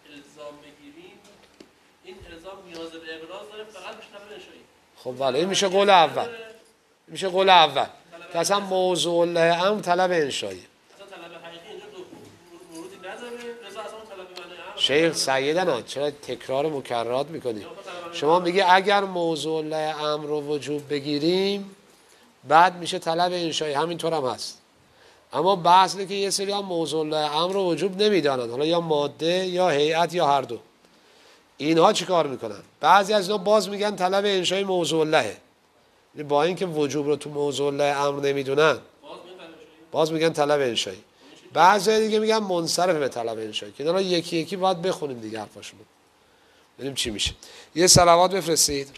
الزام بگیریم این الزام نیاز به ابراز داره فقط به طلب انشایی. خب ولی این میشه قول اول. میشه قول اول که اصلا موضوع الامر طلب انشایی. اصلا طلب حقیقی اینجا موردی نداره، رضا اصلا طلب معنی امر. شیخ سیدنا چرا تکرار مکررات میکنی؟ شما میگه اگر موضوع الامر رو وجوب بگیریم بعد میشه طلب انشایی، همینطور هم هست. اما بحث اینه که یه سری هم موضوع الامر رو وجوب نمیدانند، حالا یا ماده یا هیئت یا هر دو. اینها چی کار میکنن؟ بعضی از اینا باز میگن طلب انشای موضوع الله، با اینکه وجوب رو تو موضوع الله امر نمیدونن باز میگن طلب انشایی. بعضی دیگه میگن منصرف به طلب انشایی، که اینا یکی یکی باید بخونیم دیگه حرفاشون ببینیم چی میشه. یه صلوات بفرستید.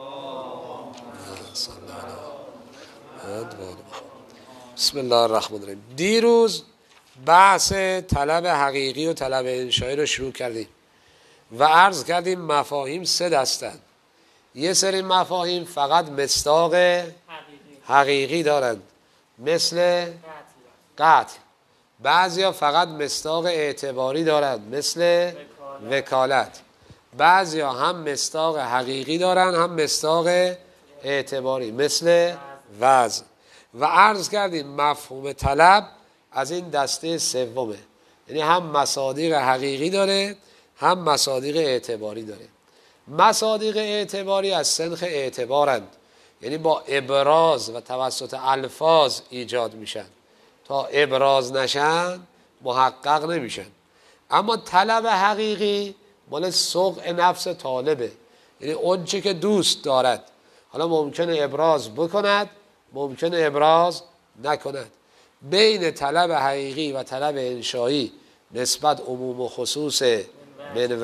بسم الله الرحمن الرحیم. دیروز بحث طلب حقیقی و طلب انشایی رو شروع کردیم و عرض کردیم مفاهیم سه دستند. یه سری مفاهیم فقط مصداق حقیقی دارند مثل قتل، بعضیا فقط مصداق اعتباری دارند مثل وکالت، بعضیا هم مصداق حقیقی دارند هم مصداق اعتباری مثل وضع. و عرض کردیم مفهوم طلب از این دسته سومه، یعنی هم مصادیق حقیقی داره هم مصادیق اعتباری داره. مصادیق اعتباری از سنخ اعتبارند، یعنی با ابراز و توسط الفاظ ایجاد میشن، تا ابراز نشن محقق نمیشن. اما طلب حقیقی مال سوق نفس طالبه، یعنی اون چه که دوست دارد، حالا ممکنه ابراز بکند ممکنه ابراز نکند. بین طلب حقیقی و طلب انشایی نسبت عموم و خصوص من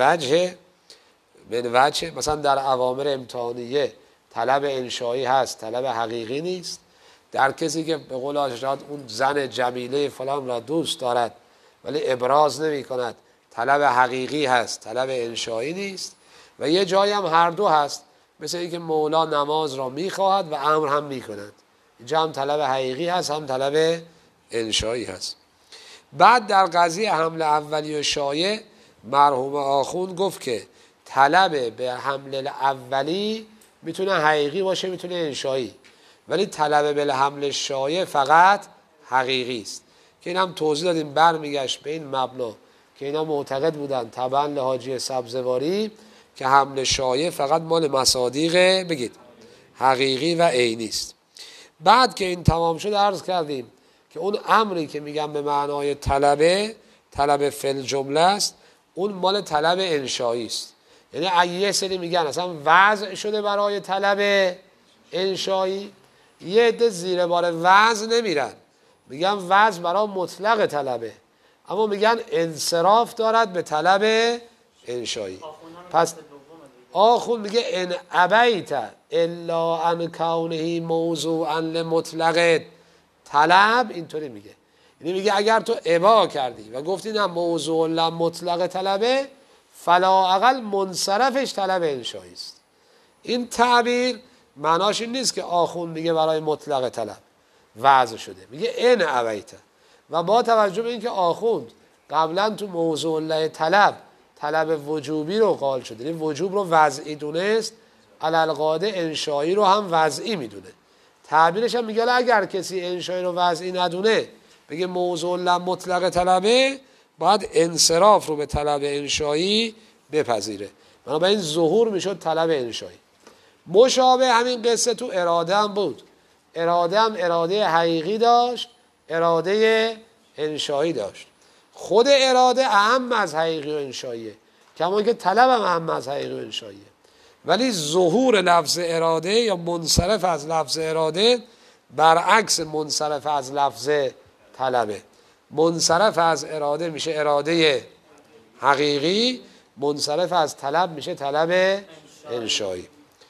وجه، مثلا در اوامر امتحانیه طلب انشایی هست طلب حقیقی نیست. در کسی که به قول آشنات اون زن جمیله فلان را دوست دارد ولی ابراز نمی کند طلب حقیقی هست طلب انشایی نیست. و یه جایی هم هر دو هست، مثل اینکه مولا نماز را میخواهد و امر هم میکند، اینجا هم طلب حقیقی هست هم طلب انشایی هست. بعد در قضیه حمل اولی و شایع مرحوم آخوند گفت که طلب به حمل اولی میتونه حقیقی باشه میتونه انشایی، ولی طلب به حمل شایع فقط حقیقی است، که این هم توضیح دادیم. برمیگشت به این مبنا که اینا معتقد بودن طبعا لحاجی سبزواری که حمل شایع فقط مال مصادیق بگید حقیقی و عینی است. بعد که این تمام شد عرض کردیم که اون امری که میگم به معنای طلب فل جمله است، اون مال طلب انشایی است. یعنی یه سری میگن اصلا وضع شده برای طلب انشایی، یه عده زیر بار وضع نمیرن، میگن وضع برای مطلق طلبه، اما میگن انصراف دارد به طلب انشایی. پس آخون میگه ان ابیت الا ان کونه موضوعا لمطلق طلب، اینطوری میگه. یعنی میگه اگر تو ابا کردی و گفتی نه موضوع لمطلق طلبه، فلا اقل منصرفش طلب انشایی است. این تعبیر معناش این نیست که آخون میگه برای مطلق طلب وضع شده، میگه ان ابیت. و با توجه به اینکه آخوند قبلا تو موضوع طلب وجوبی رو قائل شده، یعنی وجوب رو وضعی دونست، علالقاعده انشایی رو هم وضعی میدونه. تعبیرش هم میگه اگر کسی انشایی رو وضعی ندونه بگه موضوع مطلق طلبه، باید انصراف رو به طلب انشایی بپذیره، بنابراین ظهور میشد طلب انشایی. مشابه همین قصه تو اراده هم بود. اراده هم اراده حقیقی داشت، اراده انشایی داشت. خود اراده اهم از حقیقی و انشاییه، کما که طلب هم اهم از حقیقی و انشاییه. ولی ظهور لفظ اراده یا منصرف از لفظ اراده برعکس منصرف از لفظ طلبه. منصرف از اراده میشه اراده حقیقی، منصرف از طلب میشه طلب انشایی.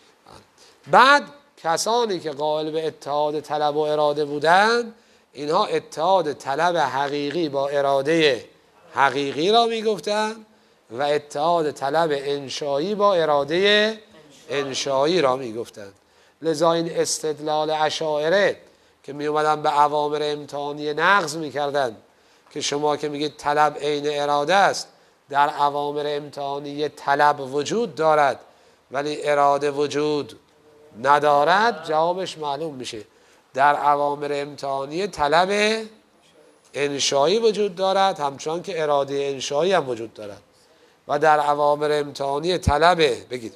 بعد کسانی که قائل به اتحاد طلب و اراده بودند، اینها اتحاد طلب حقیقی با اراده حقیقی را میگفتند و اتحاد طلب انشایی با اراده انشایی را میگفتند. لذا این استدلال اشاعره که می اومدن به اوامر امتحانی نقض میکردن که شما که میگید طلب عین اراده است، در اوامر امتحانی طلب وجود دارد ولی اراده وجود ندارد، جوابش معلوم میشه در اوامر امتحانی طلب انشایی وجود دارد همچنان که اراده انشایی هم وجود دارد و در اوامر امتحانی طلب بگید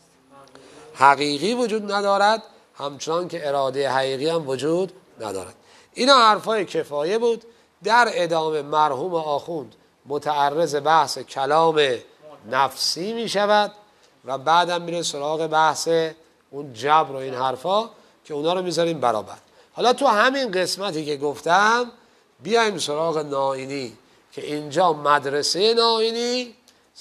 حقیقی وجود ندارد همچنان که اراده حقیقی هم وجود ندارد. اینا حرفای کفایه بود. در ادامه مرحوم آخوند متعرض بحث کلام نفسی می شود و بعدم میره سراغ بحث اون جبر و این حرفا که اونا رو میذاریم برابر. حالا تو همین قسمتی که گفتم بیایم سراغ نائینی که اینجا مدرسه نائینی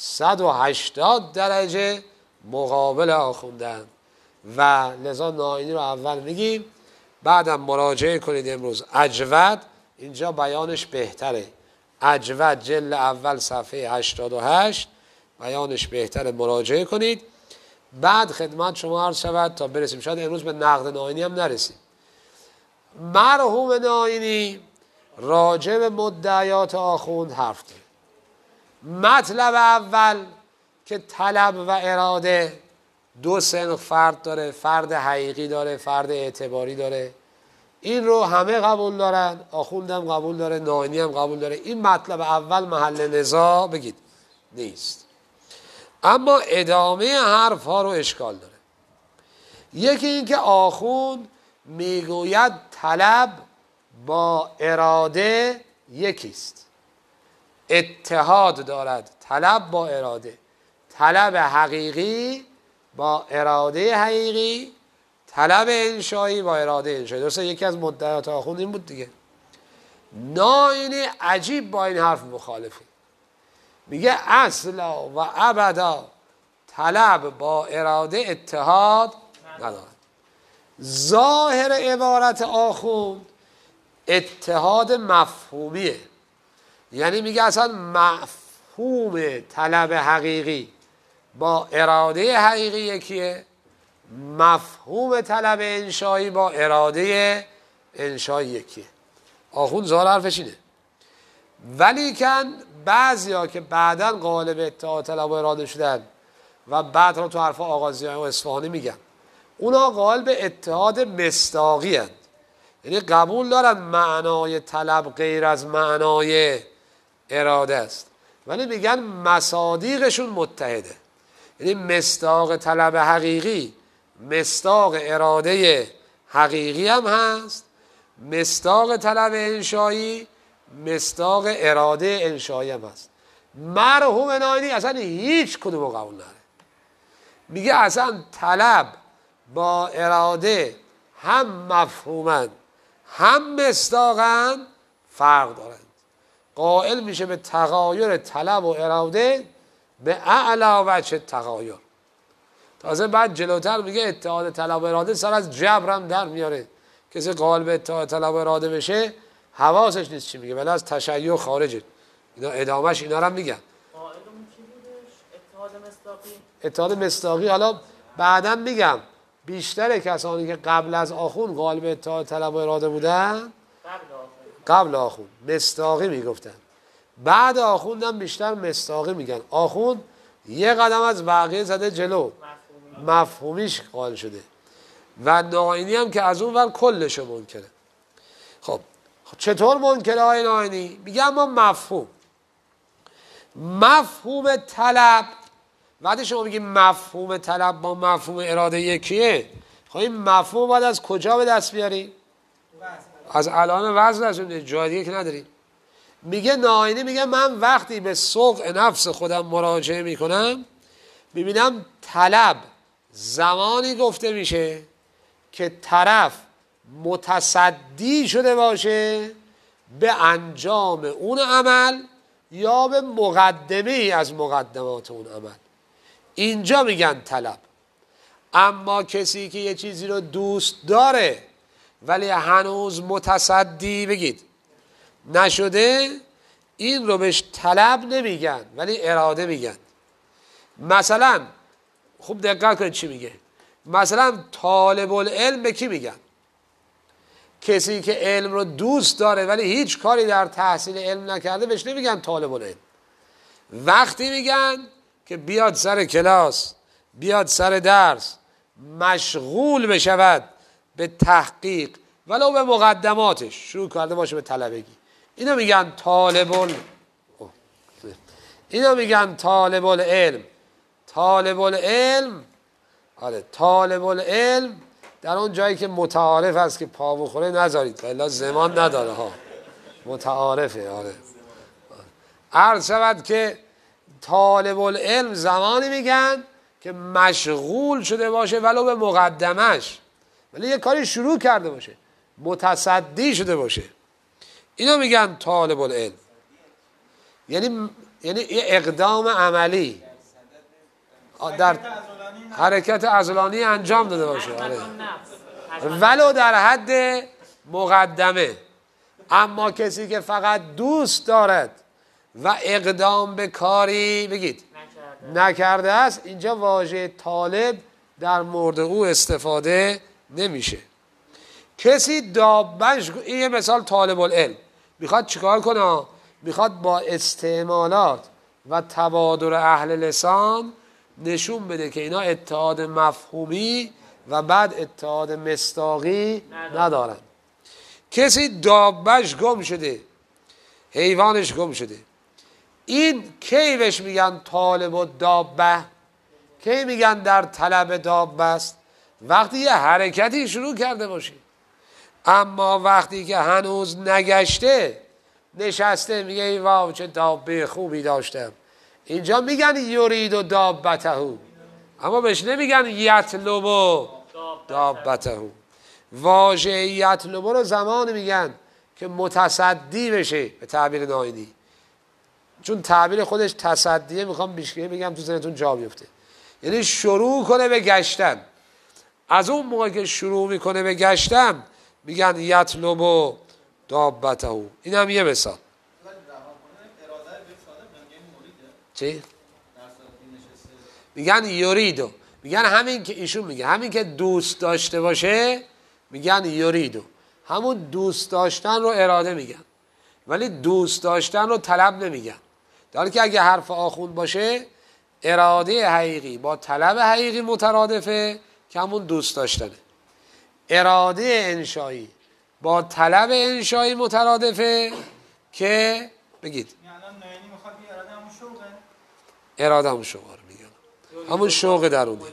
180 درجه مقابل آخوندن و لذا نائینی رو اول میگیم، بعدم مراجعه کنید. امروز اجود اینجا بیانش بهتره، اجود جلد اول صفحه 88 بیانش بهتره، مراجعه کنید. بعد خدمت شما عرض شود تا برسیم، شاید امروز به نقد نائینی هم نرسیم. مرحوم نائینی راجع به مدعیات آخوند حرف داره. مطلب اول که طلب و اراده دو صنف فرد داره، فرد حقیقی داره، فرد اعتباری داره. این رو همه قبول دارن، آخوندم قبول داره، نائینی هم قبول داره. این مطلب اول محل نزاع بگید نیست. اما ادامه حرف ها رو اشکال داره. یکی این که آخوند میگوید طلب با اراده یکیست، اتحاد دارد طلب با اراده، طلب حقیقی با اراده حقیقی، طلب انشایی با اراده انشایی. درسته یکی از مدعیات آخوند این بود دیگه. نائینی عجیب با این حرف مخالفه، میگه اصلا و ابدا طلب با اراده اتحاد ندارد. ظاهر عبارت آخوند اتحاد مفهومیه، یعنی میگه اصلا مفهوم طلب حقیقی با اراده حقیقی یکیه، مفهوم طلب انشایی با اراده انشایی یکیه. آخوند ظاهر حرفش اینه. ولیکن بعضیا که بعداً قالب اتحاد طلب و اراده شدن و بعد رو تو حرف آغازیان و اصفهانی میگن، اونا قائل به اتحاد مصداقی هستند، یعنی قبول دارن معنای طلب غیر از معنای اراده است، ولی میگن مصادیقشون متحده. یعنی مصداق طلب حقیقی مصداق اراده حقیقی هم هست، مصداق طلب انشایی مصداق اراده انشایی هم هست. مرحوم نائینی اصلا هیچ کدوم قبول نداره، میگه اصلا طلب با اراده هم مفهومن هم مصداقن فرق دارند. قائل میشه به تغایر طلب و اراده به اعلی وجه تغایر. تازه بعد جلوتر میگه اتحاد طلب و اراده سر از جبر هم در میاره. کسی قائل به اتحاد طلب و اراده بشه حواسش نیست چی میگه، ولی از تشیع خارجه. اینا ادامهش اینا رو هم میگن. قائلمون چی بودش؟ اتحاد مصداقی. اتحاد مصداقی حالا بعداً میگم بیشتر کسانی که قبل از آخوند قائل به اتحاد طلب و اراده بودن قبل آخوند مصداقی میگفتن، بعد آخوند هم بیشتر مصداقی میگن. آخوند یه قدم از بقیه زده جلو، مفهومیش قائل شده و نائینی هم که از اون ور کلشو منکره. خب چطور منکره های نائینی؟ میگه اما مفهوم طلب، وقتی شما میگی مفهوم طلب با مفهوم اراده یکیه، خب این مفهوم باید از کجا به دست بیاریم؟ از علائم وزن، از اون جای دیگه که نداریم. میگه نائینی میگه من وقتی به سوق نفس خودم مراجعه میکنم میبینم طلب زمانی گفته میشه که طرف متصدی شده باشه به انجام اون عمل یا به مقدمه ای از مقدمات اون عمل، اینجا میگن طلب. اما کسی که یه چیزی رو دوست داره ولی هنوز متصدی بگید نشده، این رو بهش طلب نمیگن ولی اراده میگن. مثلا خوب دقت کنید چی میگه. مثلا طالب العلم به کی میگن؟ کسی که علم رو دوست داره ولی هیچ کاری در تحصیل علم نکرده بهش نمیگن طالب العلم، وقتی میگن که بیاد سر کلاس، بیاد سر درس، مشغول بشود به تحقیق ولو به مقدماتش، شروع کرده باشه به طلبگی. اینو میگن طالب العلم. طالب العلم، آره، طالب العلم در اون جایی که متعارف است که پا بخوره نذارید، الا زمان نداره ها، متعارفه. آره، عرض شود که طالب العلم زمانی میگن که مشغول شده باشه ولو به مقدمش، ولی یه کاری شروع کرده باشه، متصدی شده باشه. اینو میگن طالب العلم. یعنی یه اقدام عملی در حرکت عضلانی انجام داده باشه، آره، ولو در حد مقدمه. اما کسی که فقط دوست دارد و اقدام به کاری بگید نکرده است، اینجا واژه طالب در مورد او استفاده نمیشه. کسی دابش، این یه مثال طالب العلم میخواد چیکار کنه؟ میخواد با استعمالات و تبادر اهل لسان نشون بده که اینا اتحاد مفهومی و بعد اتحاد مصداقی ندارن. کسی دابش گم شده، حیوانش گم شده، این کی بهش میگن طالب و دابه؟ کی میگن در طلب دابه است؟ وقتی یه حرکتی شروع کرده باشی. اما وقتی که هنوز نگشته، نشسته، میگه ای واو چه دابه خوبی داشتم، اینجا میگن یرید و دابته، اما بهش نمیگن یطلب و دابته. واژه یطلب رو زمان میگن که متصدی بشه، به تعبیر ناینی، چون تعبیر خودش تصدیه، میخوام بیشتر بگم تو ذهنتون جا بیفته، یعنی شروع کنه به گشتن. از اون موقع که شروع میکنه به گشتن میگن یطلب و دابته. این هم یه مثال. چی؟ میگن یریدو، میگن همین که ایشون میگه همین که دوست داشته باشه میگن یریدو، همون دوست داشتن رو اراده میگن، ولی دوست داشتن رو طلب نمیگن. در حالی که اگه حرف آخوند باشه اراده حقیقی با طلب حقیقی مترادفه که همون دوست داشتنه، اراده انشایی با طلب انشایی مترادفه که بگید اراده همون شوقه رو میگن، همون شوق درونه.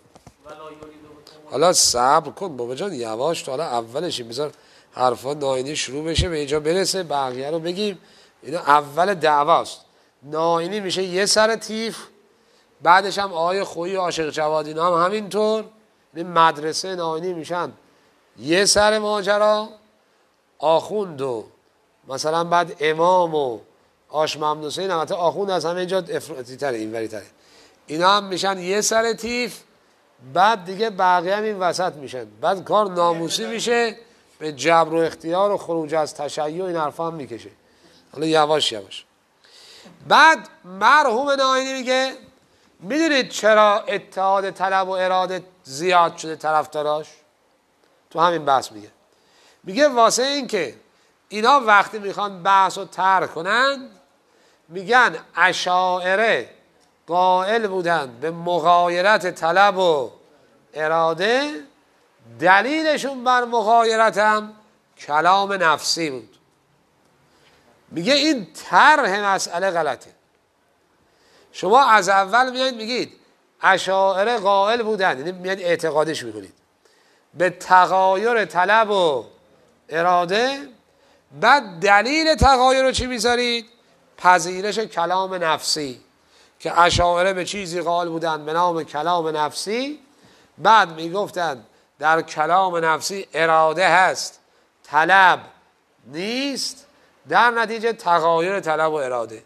حالا صبر کن بابا جان، یواش، تا حالا اولشی بذار حرفا ناینی شروع بشه، به اینجا برسه بقیه رو بگیم. اینا اول دعواست. ناینی میشه یه سر تیف، بعدش هم آقای خویی و عاشق جواد اینا هم همینطور. این مدرسه ناینی میشن یه سر ماجرا، آخوند و مثلا بعد امام و آش محمد حسین، البته آخوند از همه اینجا افراطی تره، اینوری تره، اینا هم میشن یه سر تیف، بعد دیگه بقیه هم این وسط میشن، بعد کار ناموسی میشه، به جبر و اختیار و خروج از تشیع این حرفا هم میکشه. حالا یواش یواش. بعد مرحوم ناینی میگه میدونید چرا اتحاد طلب و اراده زیاد شده طرفداراش؟ تو همین بحث میگه واسه این که اینا وقتی میخوان بحث رو طرح کنن میگن اشاعره قائل بودن به مغایرت طلب و اراده، دلیلشون بر مغایرت هم کلام نفسی بود. میگه این طرح مسئله غلطه. شما از اول میایید میگید اشاعره قائل بودن، یعنی میاد اعتقادش میکنید به تغایر طلب و اراده، بعد دلیل تغایر رو چی میذارید؟ پذیرش کلام نفسی، که اشاعره به چیزی قائل بودن به نام کلام نفسی، بعد میگفتن در کلام نفسی اراده هست طلب نیست، در نتیجه تغایر طلب و اراده.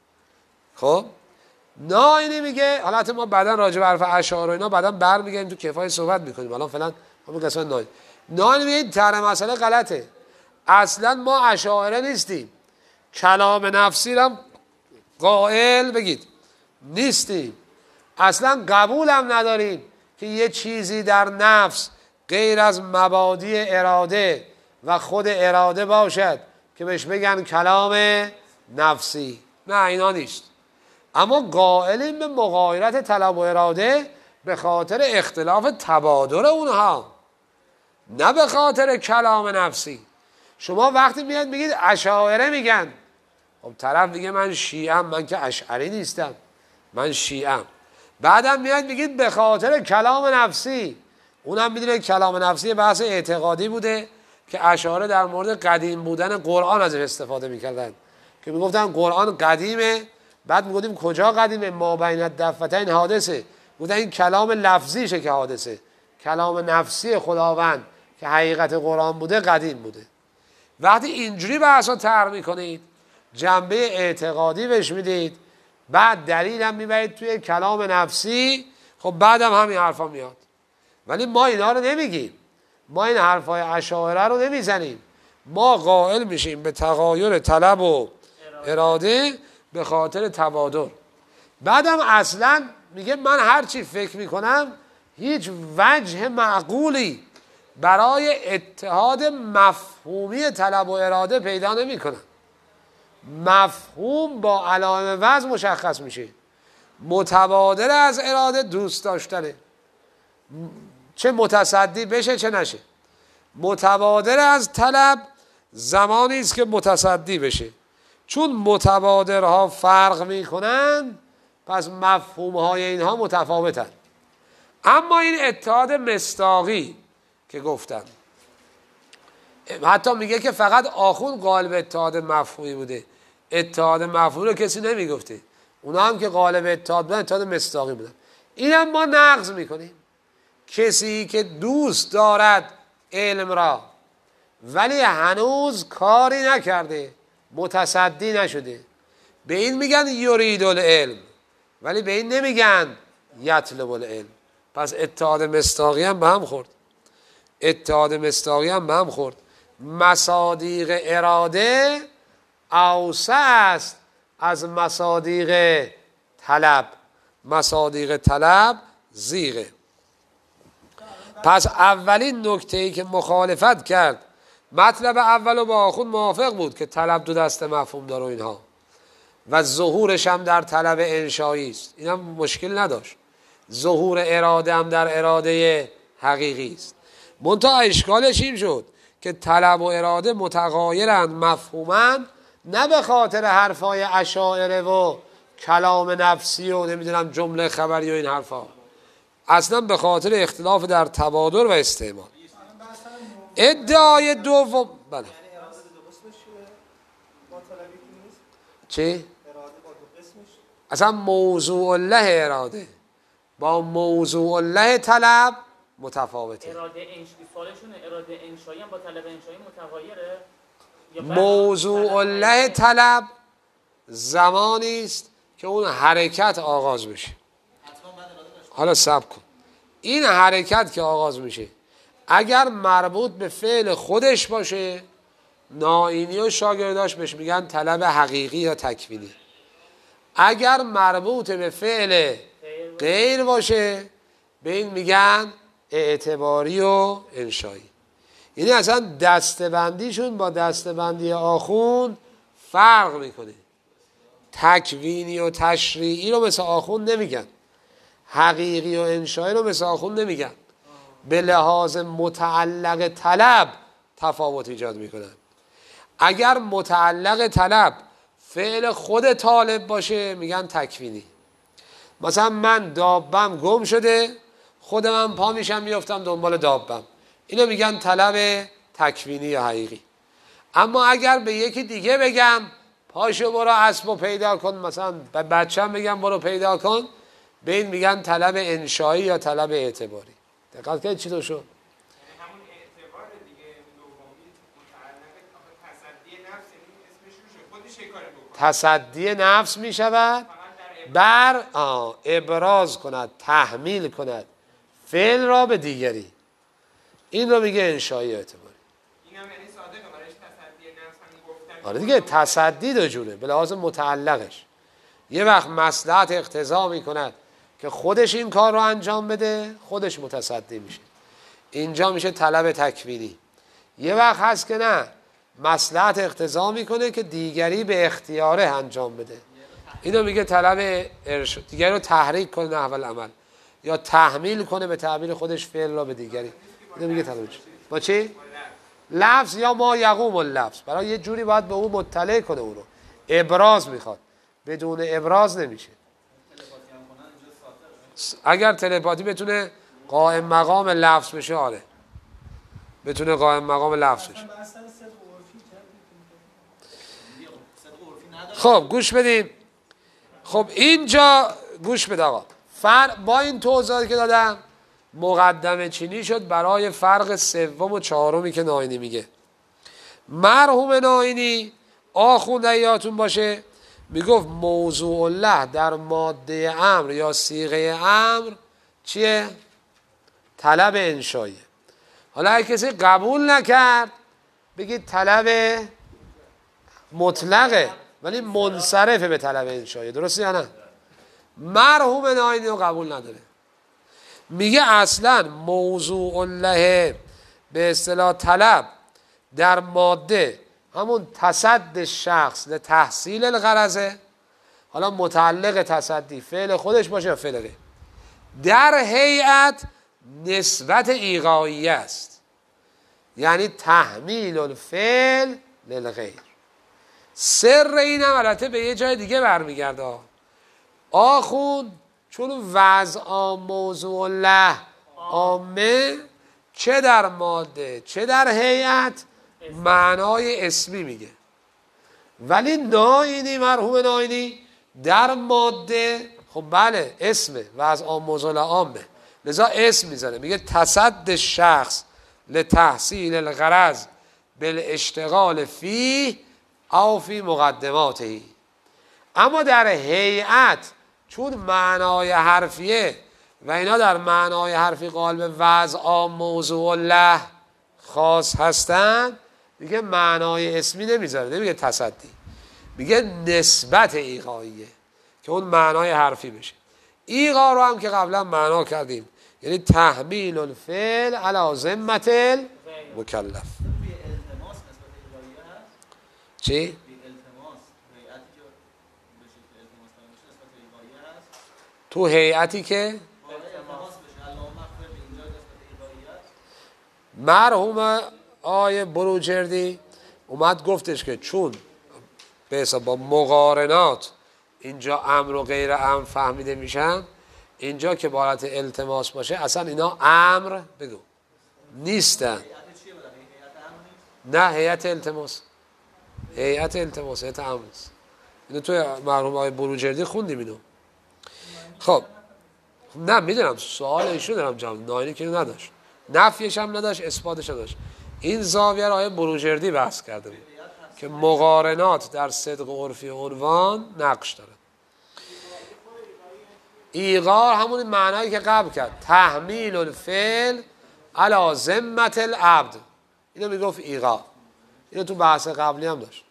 خب ناینی میگه، حالت ما بعدا راجع به حرف اشاعره اینا بعدا برمیگردیم تو کفایت صحبت میکنیم، الان فعلا همون قسمت ناینی میگه طرح مسئله غلطه. اصلا ما اشاعره نیستیم، کلام نفسی هم قائل بگید نیستیم، اصلا قبول هم نداریم که یه چیزی در نفس غیر از مبادی اراده و خود اراده باشد که بهش بگن کلام نفسی. نه اینا نیست. اما قائلیم به مغایرت طلب و اراده به خاطر اختلاف تبادر اونها، نه به خاطر کلام نفسی. شما وقتی میاد میگید اشاعره میگن، خب طرف میگه من شیعم، من که اشعری نیستم، من شیعم. بعدم میاد میگید به خاطر کلام نفسی. اونم میدونه کلام نفسی بحث اعتقادی بوده که اشاعره در مورد قدیم بودن قرآن ازش استفاده میکردن، که میگفتن قرآن قدیمه. بعد میگفتیم کجا قدیمه؟ ما بین الدفتین حادثه. گفتن این کلام لفظیشه که حادثه، کلام نفسی خداوند که حقیقت قرآن بوده قدیم بوده. وقتی اینجوری بحثا طرح میکنید، جنبه اعتقادی بهش میدید، بعد دلیل هم میبرید توی کلام نفسی، خب بعدم همین حرفا میاد. ولی ما اینا رو نمیگیم، ما این حرفای اشاعره رو نمیزنیم. ما قائل میشیم به تغایر طلب و اراده به خاطر تبادر. بعدم اصلا میگه من هر چی فکر میکنم هیچ وجه معقولی برای اتحاد مفهومی طلب و اراده پیدا نمیکنم. مفهوم با علائم وضع مشخص میشه. متبادر از اراده دوست داشتنه، چه متصدی بشه چه نشه. متبادر از طلب زمانی است که متصدی بشه. چون متبادرها فرق میکنن پس مفهومهای اینها متفاوتن. اما این اتحاد مصداقی که گفتم، حتی میگه که فقط آخوند قالب اتحاد مفهومی بوده، اتحاد مفهومی رو کسی نمیگفته. اونا هم که قالب اتحاد بودن اتحاد مصداقی بودن. این هم ما نقض میکنیم. کسی که دوست دارد علم را ولی هنوز کاری نکرده، متصدی نشده، به این میگن یرید العلم، ولی به این نمیگن یطلب العلم. پس اتحاد مصداقی هم به هم خورد. اتحاد مصداقی هم به هم خورد. مصادیق اراده اوسع است از مصادیق طلب. مصادیق طلب زیغه. پس اولین نکته‌ای که مخالفت کرد، مطلب اول و با آخوند موافق بود که طلب دو دسته مفهوم داره اینها و ظهورش هم در طلب انشایی است، این هم مشکل نداشت. ظهور اراده هم در اراده حقیقی است. منتها اشکالش این شد که طلب و اراده متغایرند مفهومند، نه به خاطر حرفای اشاعره و کلام نفسی و نمیدونم جمله خبری و این حرفا، اصلا به خاطر اختلاف در تبادر و استعمال. ادعای دوم بله چی؟ اصلا موضوع الله اراده با موضوع الله طلب متفاوته. اراده سوالشونه اراده انشایی هم با طلب انشایی متغایره؟ موضوع الله طلب زمانی است که اون حرکت آغاز بشه. حالا صبر کن. این حرکت که آغاز میشه اگر مربوط به فعل خودش باشه، نائینی و شاگرداش بهش میگن طلب حقیقی یا تکوینی. اگر مربوط به فعل غیر باشه به این میگن اعتباری و انشایی. یعنی اصلا دستبندیشون با دستبندی آخوند فرق میکنه. تکوینی و تشریعی رو مثل آخوند نمیگن، حقیقی و انشایی رو مثل آخوند نمیگن. به لحاظ متعلق طلب تفاوت ایجاد میکنن. اگر متعلق طلب فعل خود طالب باشه میگن تکوینی. مثلا من دابم گم شده، خودم پا میشم میفتم دنبال دابم، اینو میگن طلب تکوینی یا حقیقی. اما اگر به یکی دیگه بگم پاشو برو اسبو پیدا کن، مثلا به بچه‌م بگم برو پیدا کن، به این میگن طلب انشایی یا طلب اعتباری. دقت کنید چی تو شد؟ همون اعتبار دیگه دومی متعلق تصدی نفس، اسمش روشه، خودش کار بکنه. تصدی نفس میشود بر ابراز کند، تحمیل کند فعل را به دیگری. این رو میگه انشایی اعتباری. این هم یعنی صادقه برایش تصدی نفس همین گفتن. آره دیگه تصدی دو جوره به لحاظ متعلقش. یه وقت مصلحت اقتضا میکند که خودش این کار رو انجام بده، خودش متصدی میشه، اینجا میشه طلب تکوینی. یه وقت هست که نه، مصلحت اقتضا میکنه که دیگری به اختیاره انجام بده، اینو میگه طلب ارشاد. دیگری رو تحریک کنه نحو العمل یا تحمیل کنه به تعبیر خودش فعل را به دیگری. اینو میگه طلب ارشاد. با چی؟ لفظ یا ما یقوم اللفظ. برای یه جوری باید به اون مطلع کنه اون رو. ابراز میخواد. بدون ابراز نمیشه. اگر تلپاتی بتونه قائم مقام لفظ بشه آره. بتونه قائم مقام لفظ بشه. خب گوش بدیم. خب اینجا گوش بده آقا. با این توضیحاتی که دادم مقدمه چینی شد برای فرق سوم و چهارمی که ناینی میگه. مرحوم ناینی آخونده یادتون باشه میگفت موضوع الله در ماده امر یا صیغه امر چیه؟ طلب انشایی. حالا اگه کسی قبول نکرد بگید طلب مطلقه ولی منصرفه به طلب انشایی. درسته یا نه؟ مرحوم ناینی رو قبول نداره. میگه اصلا موضوع الله به اصطلاح طلب در ماده همون تصد شخص لتحصیل الغرضه. حالا متعلق تصدی فعل خودش باشه یا فعل غیر. در هیئت نسبت ایقاعی است، یعنی تحمیل الفعل للغیر. سر این هم البته به یه جای دیگه برمیگرده. آخون چون وضع موضوع الله عامه چه در ماده چه در هیئت معنای اسمی میگه، ولی ناینی مرحوم ناینی در ماده خب بله اسمه وضع موضوع الله عامه لذا اسم میذاره. میگه تصد شخص لتحصیل الغرض بالاشتغال فی او فی مقدماته. اما در هیئت چون معنای حرفیه و اینا در معنای حرفی قالب وضع موضوع الله خاص هستن میگه معنای اسمی نمیذاره. نمیگه تصدی، میگه نسبت ایقاعیه که اون معنای حرفی بشه. ایقاع رو هم که قبلا معنا کردیم، یعنی تحمیل الفعل علی ذمة المکلف. چی؟ تو هیئتی که مرحوم آیه بروجردی اومد گفتش که چون به حساب با مقارنات اینجا امر و غیر امر فهمیده میشن، اینجا که حالت التماس باشه اصلا اینا امر بگو نیستن. نه هیئت التماس، هیئت التماس هیئت امر نیست. اینو توی مرحوم آیه بروجردی خوندیم اینو. خب نه میدونم سوال ایشون دارم جواب. ناینی که نداشت، نفیش هم نداشت، اثباتش نداشت. این زاویه آیه بروجردی بحث کرده بود که مقارنات در صدق عرفی عنوان نقش داره. ایقاع همون معنایی که قبل کرد، تحمیل الفعل علی ذمة العبد، اینو میگفت ایقاع. اینو تو بحث قبلی هم داشت.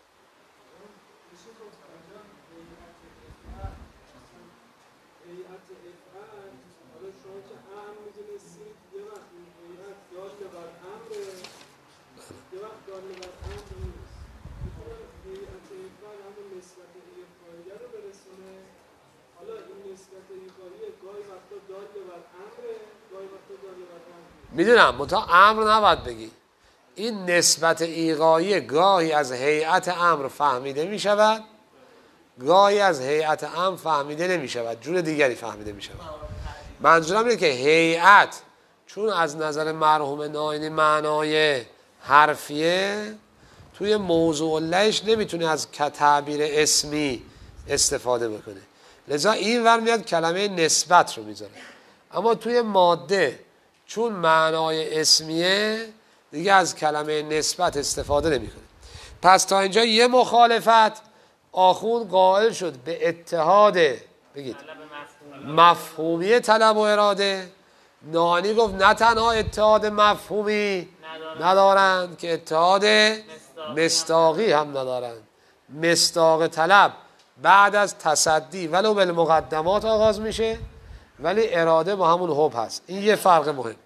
میدونم متا امر نباید بگی. این نسبت ایقاعی گاهی از هیئت امر فهمیده می شود، گاهی از هیئت امر فهمیده نمی شود، جور دیگری فهمیده می شود. منظورم اینه که هیئت چون از نظر مرحوم ناینی معنای حرفیه، توی موضوع لهش نمیتونه از تعبیر اسمی استفاده بکنه، لذا این ور میاد کلمه نسبت رو میذاره. اما توی ماده چون معنای اسمیه دیگه از کلمه نسبت استفاده نمیکنه. پس تا اینجا یه مخالفت آخوند قائل شد به اتحاد بگید مفهومی طلب و اراده. ناینی گفت نه تنها اتحاد مفهومی ندارند که اتحاد مصداقی هم ندارند. مصداق طلب بعد از تصدی ولو بالمقدمات آغاز میشه، ولی اراده با همون حب هست. این یه فرق مهم.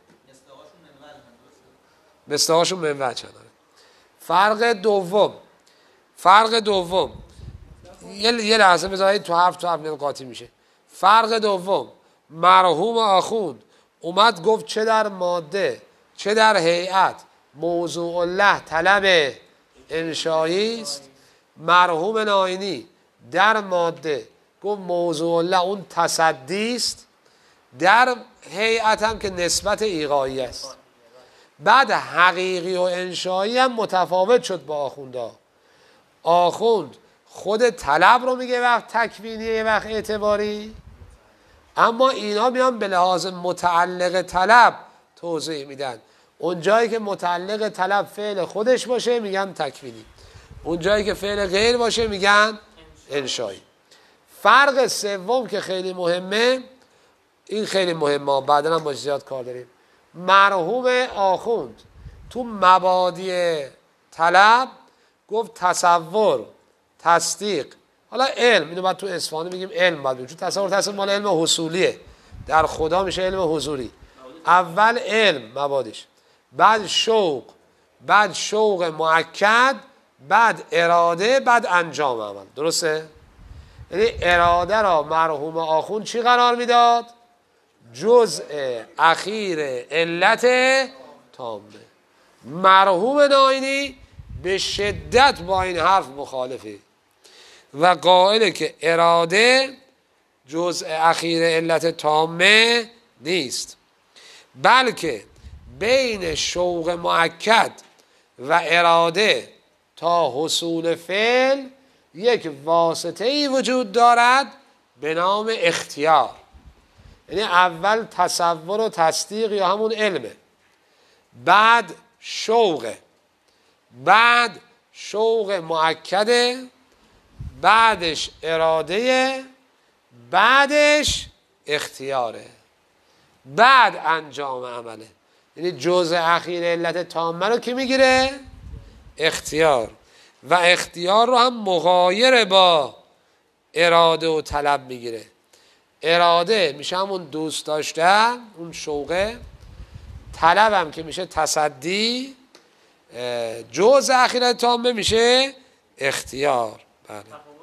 مصداقشون منوج داره. فرق دوم یه لحظه بذارید تو حرف قاطی میشه. فرق دوم، مرحوم آخوند اومد گفت چه در ماده چه در هیئت موضوع الله طلب انشایی است. مرحوم ناینی در ماده گفت موضوع الله اون تصدی است، در هیئت هم که نسبت ایقاعی است. بعد حقیقی و انشایی هم متفاوت شد با آخوندا. آخوند خود طلب رو میگه وقت تکوینی یه وقت اعتباری، اما اینا میان به لحاظ متعلق طلب توضیح میدن. اون جایی که متعلق طلب فعل خودش باشه میگن تکوینی، اون جایی که فعل غیر باشه میگن انشایی. فرق سوم که خیلی مهمه، این خیلی مهمه بعدا هم باش زیاد کار داریم، مرحوم آخوند تو مبادی طلب گفت تصور، تصدیق، حالا علم، اینو بعد تو اصفهانی میگیم علم باید بگیم، چون تصور مال علم حصولیه، در خدا میشه علم حضوری. اول علم مبادیش، بعد شوق مؤکد، بعد اراده، بعد انجام عمل. درسته؟ یعنی اراده را مرحوم آخوند چی قرار میداد؟ جزء اخیر علت تامه. مرحوم ناینی به شدت با این حرف مخالفه و قائله که اراده جزء اخیر علت تامه نیست، بلکه بین شوق مؤکد و اراده تا حصول فعل یک واسطه ای وجود دارد به نام اختیار. یعنی اول تصور و تصدیق یا همون علمه، بعد شوقه، بعد شوق مؤکده، بعدش اراده، بعدش اختیاره، بعد انجام عمله. یعنی جزء اخیر علت تامه رو کی میگیره؟ اختیار. و اختیار رو هم مغایر با اراده و طلب میگیره. اراده میشه همون دوست داشتن، اون شوقه، طلب هم که میشه تصدی، جزء اخیر علت تامه میشه اختیار. بله.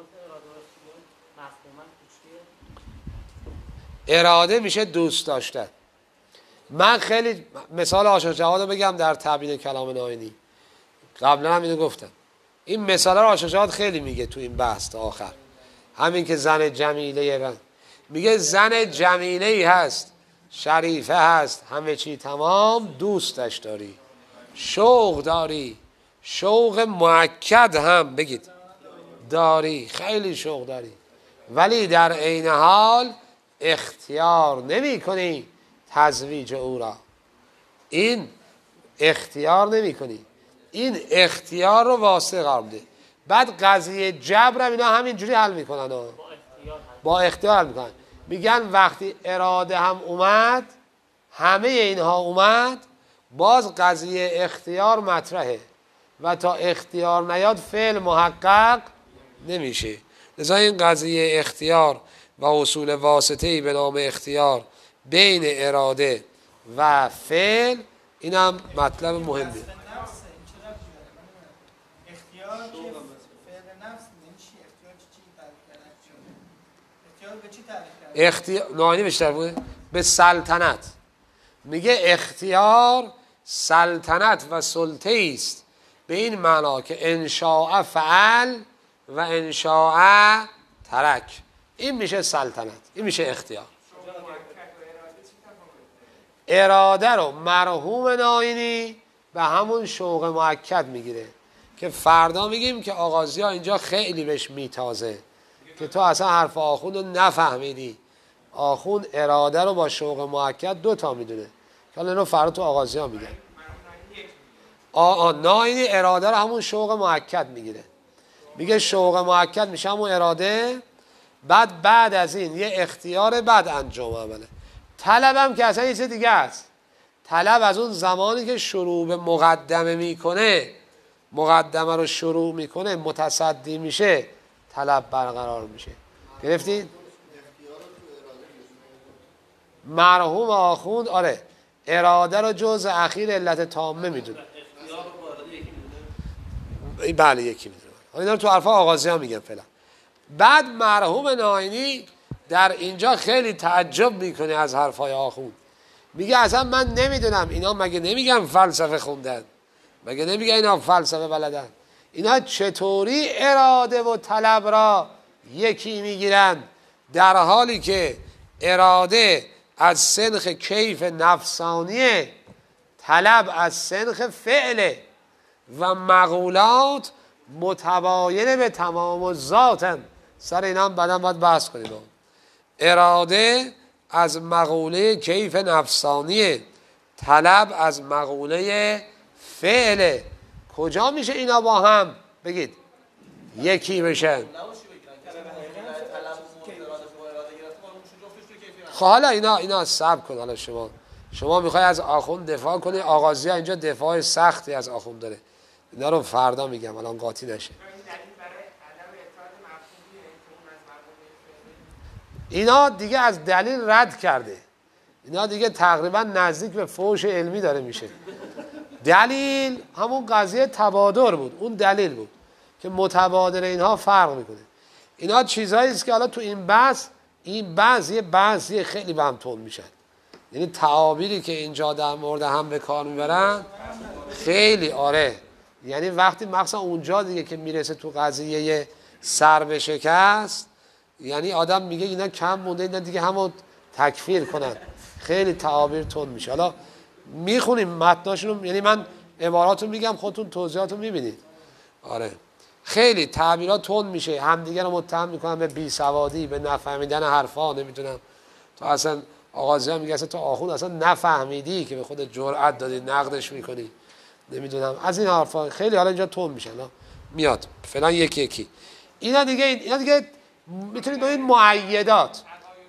اراده میشه دوست داشتن. من خیلی مثال عاشق جواد رو بگم در تبیین کلام ناینی، قبلا هم اینو گفتم. این مثال رو عاشق جواد خیلی میگه تو این بحث تا آخر. همین که زن جمیله، میگه زن جمیله ای هست، شریفه هست، همه چی تمام، دوستش داری، شوق داری، شوق مؤکد هم بگید داری، خیلی شوق داری، ولی در عین حال اختیار نمی کنی تزویج او را. این اختیار نمی کنی، این اختیار رو واسطه قرار میده. بعد قضیه جبر هم اینا همینجوری حل میکنن، با اختیار حل میکنن. میگن وقتی اراده هم اومد، همه اینها اومد، باز قضیه اختیار مطرحه و تا اختیار نیاد فعل محقق نمیشه. لذا این قضیه اختیار و حصول واسطه‌ای به نام اختیار بین اراده و فعل، این هم مطلب مهمه. ناینی بیشتر بوده به سلطنت، میگه اختیار سلطنت و سلطه است، به این معنا که انشاء فعل و انشاء ترک. این میشه سلطنت، این میشه اختیار. اراده رو مرحوم ناینی به همون شوق مؤکد میگیره که فردا میگیم که آغازی ها اینجا خیلی بهش میتازه که تو اصلا حرف آخوند رو نفهمیدی. آخوند اراده رو با شوق مؤکد دو تا میدونه که حالا اینو فردا تو آغازی ها میگن. ناینی اراده رو همون شوق مؤکد میگیره، میگه شوق مؤکد میشه همون اراده، بعد از این یه اختیار، بعد انجام عمله. طلب هم که اصلا یه چیز دیگه است. طلب از اون زمانی که شروع به مقدمه میکنه، مقدمه رو شروع میکنه، متصدی میشه، طلب برقرار میشه. گرفتید؟ مرحوم آخوند آره اراده رو جزء اخیر علت تامه میدونه. بله یکی میدونه. اینا رو تو حرفا آغازی ها میگن فعلا. بعد مرحوم ناینی در اینجا خیلی تعجب میکنه از حرفای آخوند. میگه اصلا من نمیدونم اینا مگه نمیگن فلسفه خوندن، مگه نمیگن اینا فلسفه بلدن، اینا چطوری اراده و طلب را یکی میگیرن، در حالی که اراده از سنخ کیف نفسانیه، طلب از سنخ فعله و مقولات متباینه به تمام و ذاتن. سر اینا هم بعدا باید بحث کنیم. اراده از مقوله کیف نفسانیه، طلب از مقوله فعله. کجا میشه اینا با هم بگید یکی بشن؟ خب حالا اینا صبر کن. حالا شما میخوای از آخوند دفاع کنی، آغازی اینجا دفاع سختی از آخوند داره، اینا رو فردا میگم، الان قاطی نشه. اینا دیگه از دلیل رد کرده، اینا دیگه تقریبا نزدیک به فوش علمی داره میشه. دلیل همون قضیه تبادر بود، اون دلیل بود که متبادر اینها فرق میکنه. اینا چیزهایی است که حالا تو این بحث یه خیلی به هم تون میشن. یعنی تعابیری که اینجا در مورد هم به کار میبرن خیلی یعنی وقتی مخصوصا اونجا دیگه که میرسه تو قضیه سر به شکست، یعنی آدم میگه اینا کم مونده، اینا دیگه همون تکفیر کنن، خیلی تعابیر تون میشه. حالا میخونیم متناشون، یعنی من عباراتو میگم خودتون توضیحاتو میبینید. خیلی تعبیرات تون میشه، همدیگه رو متهم میکنن به بیسوادی، به نفهمیدن حرفا، نمیدونم تو اصلا آغازی هم میگه اصلا تو آخوند اصلا نفهمیدی که به خود جرأت دادی نقدش میکنی، نمیدونم از این حرفا خیلی حالا اینجا تون میشه. میاد فلان یکی اینا دیگه میتونید به این معیدات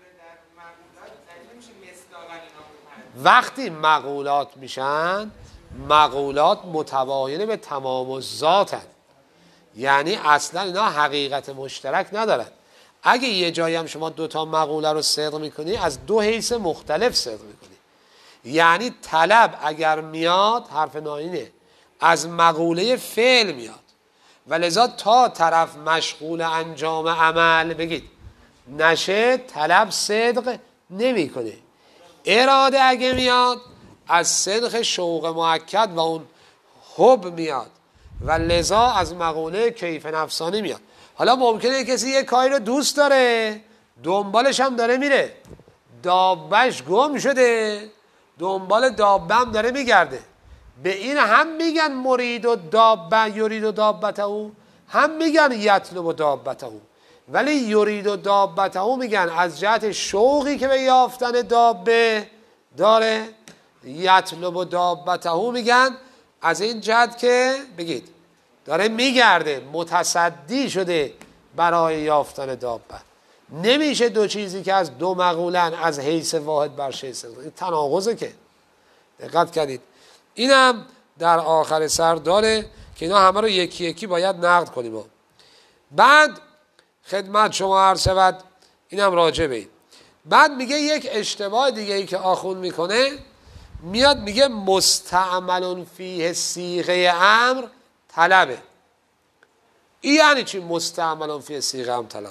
وقتی مقولات میشن، مقولات متباینه به تمام الذاتن، یعنی اصلا اینا حقیقت مشترک ندارن. اگه یه جایی هم شما دوتا مقوله رو صدق میکنی، از دو حیث مختلف صدق میکنی. یعنی طلب اگر میاد، حرف ناینه، از مقوله فعل میاد و لذا تا طرف مشغول انجام عمل بگید نشه، طلب صدق نمیکنه. اراده اگه میاد از سنخ شوق مؤکد و اون حب میاد و لذا از مقوله کیف نفسانی میاد. حالا ممکنه کسی یه کاری رو دوست داره، دنبالش هم داره میره، دابش گم شده، دنبال دابه هم داره میگرده. به این هم میگن مرید و دابه، یرید و دابته او، هم میگن یطلب و دابته او. ولی یرید و دابته او میگن از جهت شوقی که به یافتن دابه داره، یطلب و دابته او میگن از این جهت که بگید داره میگرده، متصدی شده برای یافتن دابه. نمیشه دو چیزی که از دو مقولن از حیث واحد بر شیء تناقضه که. دقت کردید؟ اینم در آخر سر داره که اینا همه رو یکی یکی باید نقد کنیم. بعد خدمت شما عرض شود، اینم راجع به این. بعد میگه یک اشتباه دیگه ای که آخوند میکنه، میاد میگه مستعمل فیه صیغه امر طلبه. این یعنی چی مستعمل فیه صیغه امر طلبه؟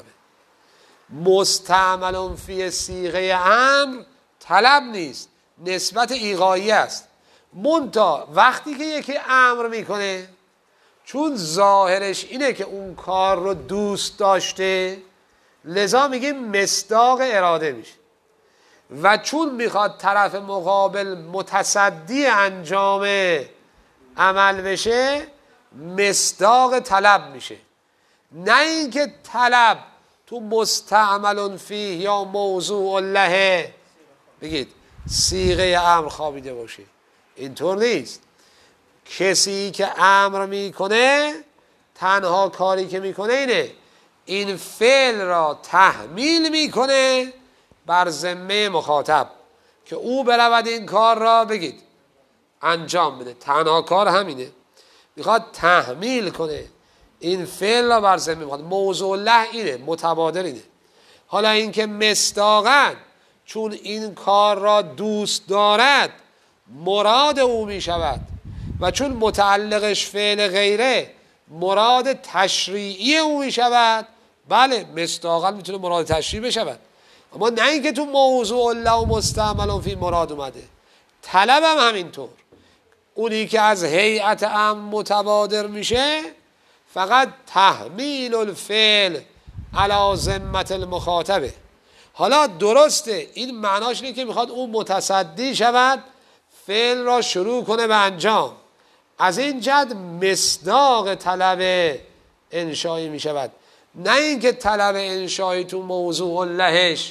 مستعمل فیه صیغه امر طلب نیست، نسبت ایغایی است. منتها وقتی که یکی امر میکنه، چون ظاهرش اینه که اون کار رو دوست داشته، لذا میگه مصداق اراده میشه. و چون میخواد طرف مقابل متصدی انجام عمل بشه، مصداق طلب میشه. نه اینکه طلب تو مستعمل فیه یا موضوع له بگید صیغه امر خوابیده باشه. اینطور نیست. کسی که امر میکنه تنها کاری که میکنه اینه این فعل را تحمیل میکنه بر ذمه مخاطب که او برود این کار را بگید انجام بده. تنها کار همینه، میخواد تحمیل کنه این فعل را بر ذمه مخاطب. موضوع له اینه، متبادر اینه. حالا اینکه مصداقاً چون این کار را دوست دارد مراد او می شود و چون متعلقش فعل غیره مراد تشریعی او می شود، بله مصداقا میتونه مراد تشریح بشود، اما نه اینکه تو موضوع الله و مستعمل فی مراد اومده. طلب هم همینطور، اونی که از هیئت امر متبادر میشه فقط تحمیل الفعل علی ذمت المخاطبه. حالا درسته این معناش اینه که میخواد اون متصدی شود فعل را شروع کنه به انجام، از این جهت مصداق طلب انشایی میشود، نه اینکه طلب انشایی تو موضوع اللهش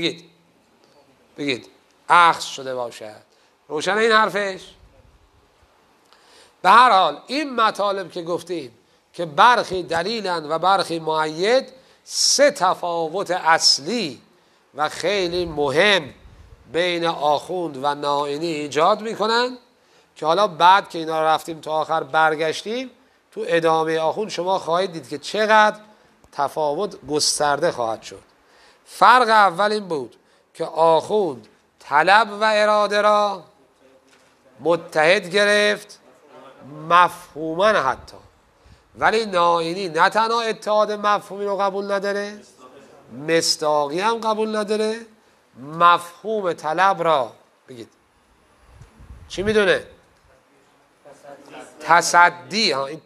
بگید اخذ شده باشد. روشن این حرفش؟ به هر حال این مطالب که گفتیم که برخی دلیلن و برخی مؤید، سه تفاوت اصلی و خیلی مهم بین آخوند و نائینی ایجاد میکنن که حالا بعد که اینا رو رفتیم تا آخر برگشتیم تو ادامه آخوند شما خواهید دید که چقدر تفاوت گسترده خواهد شد. فرق اول این بود که آخوند طلب و اراده را متحد گرفت مفهوما حتی، ولی نائینی نه تنها اتحاد مفهومی رو قبول نداره، مصداقی هم قبول نداره، مفهوم طلب را بگید چی میدونه؟ تصدی. این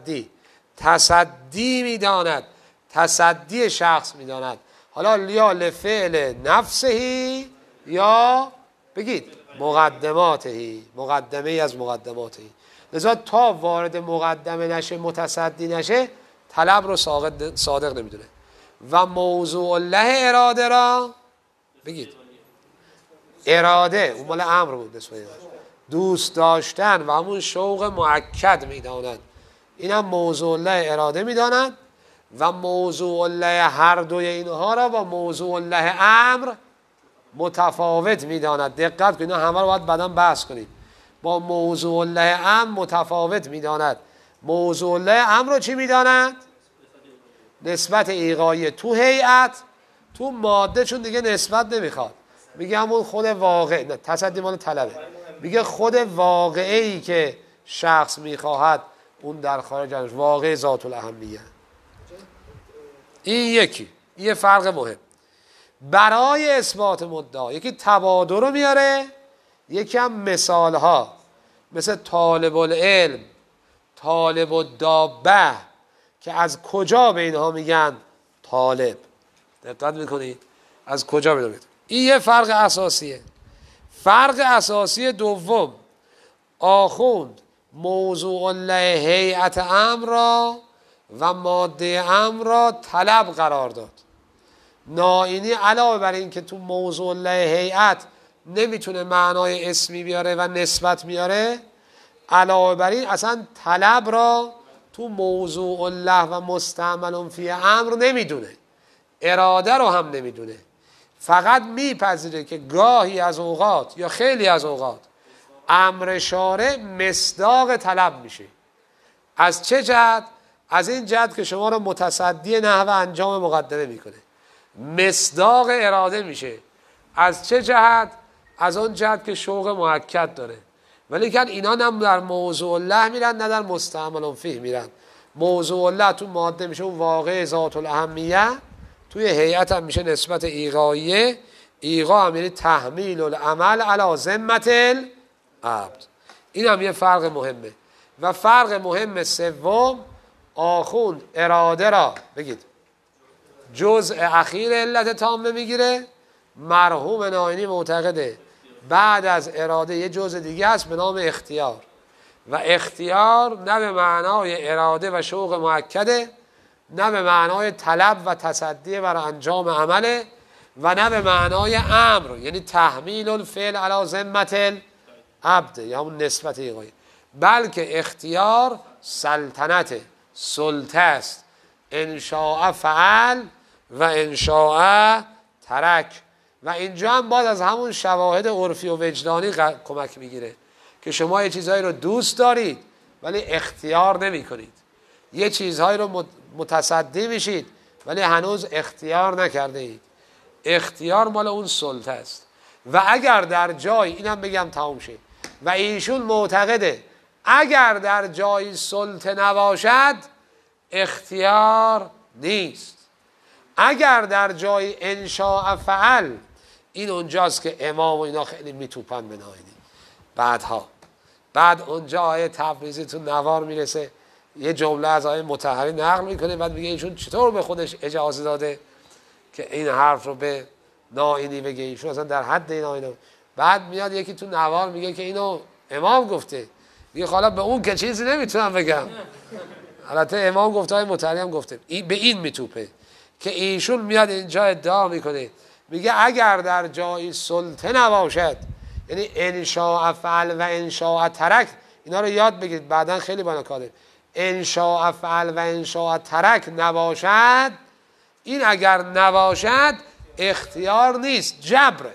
تصدی میداند، تصدی شخص میداند، حالا یا لفعل نفسهی یا بگید مقدماتهی، مقدمه از مقدماتهی. لذا تا وارد مقدمه نشه، متصدی نشه، طلب رو صادق نمیدونه. و موضوع الله اراده را بگید اراده، اون مال امر بود نسبت دوست داشتن و همون شوق مؤکد میدانند، این هم موضوع الله اراده میدانند. و موضوع الله هر دوی اینها را با موضوع الله امر متفاوت میداند. دقت کنید، اینا همه رو باید بعداً بحث کنید. با موضوع الله امر متفاوت میداند. موضوع الله امر رو چی میداند؟ نسبت ایقایی تو هیئت، تو ماده چون دیگه نسبت نمیخواد، میگه همون خود واقع، نه تصدی مال طلبه، میگه خود واقعی که شخص میخواهد اون در خارج ازش واقع ذات الاهمیه. این یکی، یه فرق مهم برای اثبات مدعا. یکی تبادر رو میاره، یکی هم مثال ها مثل طالب العلم، طالب الدابه که از کجا به اینها میگن طالب. دقت میکنید از کجا میگن. این یه فرق اساسیه. فرق اساسی دوم، آخوند موضوع الله هیئت امر را و ماده امر را طلب قرار داد. نائینی علاوه بر این که تو موضوع الله هیئت نمیتونه معنای اسمی بیاره و نسبت میاره، علاوه بر این اصلا طلب را تو موضوع الله و مستعمل فی امر نمیدونه، اراده رو هم نمیدونه، فقط میپذیره که گاهی از اوقات یا خیلی از اوقات امر شارع مصداق طلب میشه. از چه جهت؟ از این جهت که شما رو متصدی نحو انجام مقدمه میکنه، مصداق اراده میشه. از چه جهت؟ از اون جهت که شوق مؤکد داره. ولی که اینا نه در موضوع الله میرن نه در مستعمل فیه میرن. موضوع الله تو ماده میشه اون واقع ذات الاهمیه، توی هیئت هم میشه نسبت ایقاییه. ایقا هم یعنی تحمیل العمل علی ذمت العبد. این هم یه فرق مهمه. و فرق مهم سوم، آخوند اراده را بگید جزء اخیر علت تامه میگیره. مرحوم نائینی معتقده بعد از اراده یه جزء دیگه هست به نام اختیار، و اختیار نه به معنای اراده و شوق مؤکده، نه به معنای طلب و تصدی برای انجام عمله، و نه به معنای امر یعنی تحمیل الفعل علی ذمت العبد یا همون نسبت ایقایی، بلکه اختیار سلطنت، سلطه است. انشاء فعل و انشاء ترک. و اینجا هم باید از همون شواهد عرفی و وجدانی کمک میگیره که شما یه چیزهایی رو دوست دارید ولی اختیار نمی کنید، یه چیزهایی رو متصدی میشید ولی هنوز اختیار نکرده اید. اختیار مال اون سلطه است. و اگر در جای، اینم بگم تمام شه، و ایشون معتقده اگر در جای سلطه نباشد اختیار نیست. اگر در جای انشاء فعل، این اونجاست که امام و اینا خیلی میتوپن به ناینی. بعد اونجا آیه تبریزی تو نوار میرسه، یه جمله از آیه مطهری نقل میکنه، بعد میگه ایشون چطور به خودش اجازه داده که این حرف رو به ناینی بگه، ایشون اصلا در حد این آیه. بعد میاد یکی تو نوار میگه که اینو امام گفته، میگه حالا به اون که چیزی نمیتونم بگم. البته امام گفته، آیه مطهری هم گفته، به این میتوپه که ایشون میاد اینجا ادعا میکنه، میگه اگر در جایی سلطه نباشد، یعنی انشاء فعل و انشاء ترک، اینا رو یاد بگیرید بعداً خیلی بناکاده. انشاء فعل و انشاء ترک نباشد، این اگر نباشد اختیار نیست، جبره.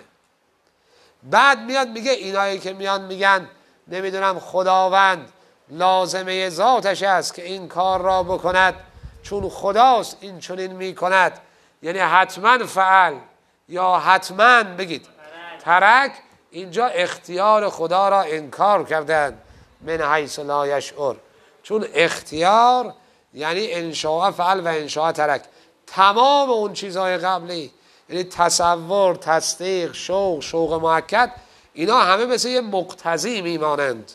بعد میاد میگه اینایی که میان میگن نمیدونم خداوند لازمه ذاتش است که این کار را بکند چون خداست این چنین میکند، یعنی حتما فعل یا حتما بگید ترک، اینجا اختیار خدا را انکار کردن من حیث لا یشعر. چون اختیار یعنی انشاء فعل و انشاء ترک. تمام اون چیزهای قبلی، یعنی تصور، تصدیق، شوق مؤکد، اینا همه مثل یه مقتضی میمانند.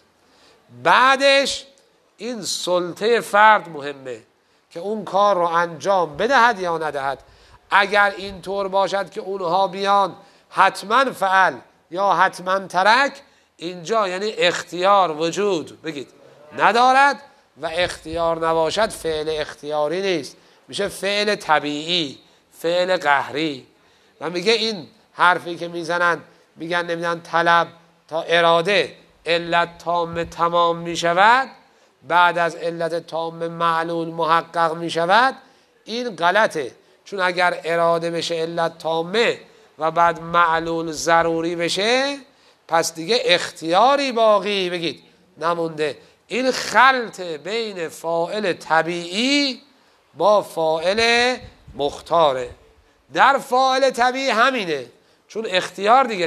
بعدش این سلطه فرد مهمه که اون کار رو انجام بدهد یا ندهد. اگر این طور باشد که اونها بیان حتما فعل یا حتما ترک، اینجا یعنی اختیار وجود بگید ندارد و اختیار نباشد فعل اختیاری نیست، میشه فعل طبیعی، فعل قهری. و میگه این حرفی که میزنن میگن نمیدن طلب تا اراده علت تام تمام میشود، بعد از علت تام معلول محقق میشود، این غلطه. چون اگر اراده بشه علت تامه و بعد معلول ضروری بشه، پس دیگه اختیاری باقی بگید نمونده. این خلط بین فاعل طبیعی با فاعل مختاره. در فاعل طبیعی همینه، چون اختیار دیگه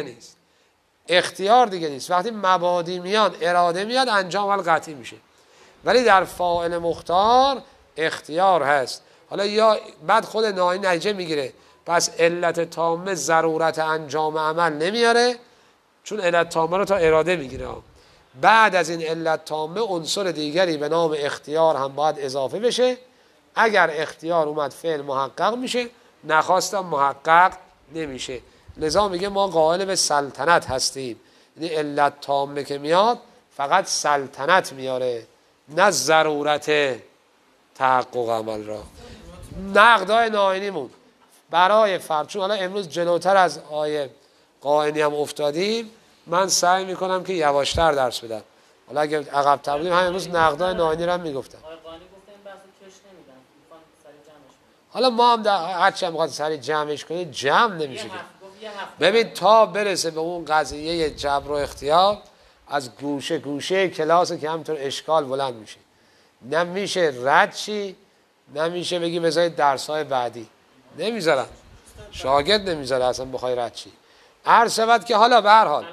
نیست. وقتی مبادی میاد، اراده میاد، انجام عمل قطعی میشه. ولی در فاعل مختار اختیار هست. حالا یا بعد خود ناینی نتیجه میگیره، پس علت تامه ضرورت انجام عمل نمیاره، چون علت تامه رو تا اراده میگیره. بعد از این علت تامه عنصر دیگری به نام اختیار هم باید اضافه بشه. اگر اختیار اومد فعل محقق میشه، نخواستم محقق نمیشه. لذا میگه ما قائل به سلطنت هستیم، یعنی علت تامه که میاد فقط سلطنت میاره، نه ضرورت تحقق عمل را. نقدای ناینیمون برای فرد، چون حالا امروز جلوتر از آیه قائنی هم افتادیم، من سعی میکنم که یواشتر درس بدم. حالا اگه عقب‌تر بودیم هم امروز نقدای ناینی رو هم میگفتم. آقای قانی گفته این بحث کش نمیدن، میخوان سریع جمعش کنن. حالا ما هم در هرچی هم میخواد سریع جمعش کنیم جمع نمیشه که. ببین تا برسه به اون قضیه جبر و اختیار، از گوشه گوشه کلاس که همینطور اشکال بلند میشه. نمیشه رد چی، نمیشه بگی بذارید درس‌های بعدی. نمیذارن. شاگرد نمیذاره اصلا بخوای رد چی. عرض شود که حالا به هر حال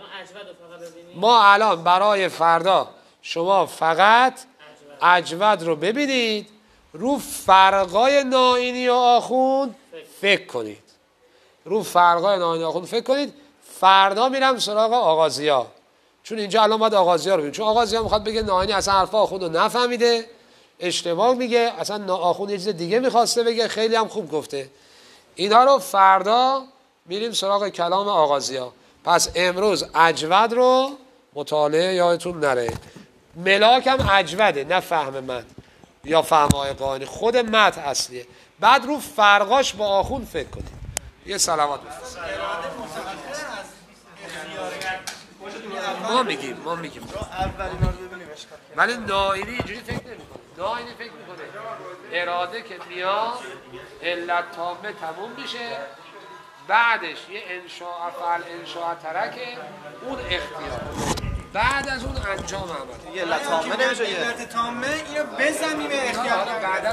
ما الان برای فردا شما فقط اجود رو ببینید، رو فرقای ناینی و آخوند فکر کنید. فردا میرم سراغ آغازیا، چون اینجا الان باید آغازیا رو ببینید. چون آغازیا میخواد بگه ناینی اصلا حرف آخوند رو نفهمیده، اشتباه میگه، اصلا آخوند یه چیز دیگه میخواسته بگه، خیلی هم خوب گفته. اینها رو فردا میریم سراغ کلام آغازیا. پس امروز اجود رو مطالعه یادتون نره. ملاک هم اجوده، نه فهم من یا فهم‌های قائنی، خود متن اصلیه. بعد رو فرقاش با آخوند فکر کنید. یه سلامات بفرست. ما میگیم ولی ناینی اینجوری فکر نمی‌کنه. ناینی فکر می‌کنه اراده که میاد علت تامه تموم میشه، بعدش یه انشاء فعل انشاء ترکه، اون اختیار، بعد از اون انجام عمل. یه علت تامه نمیشه، علت تامه اینو بزنیم اختیار.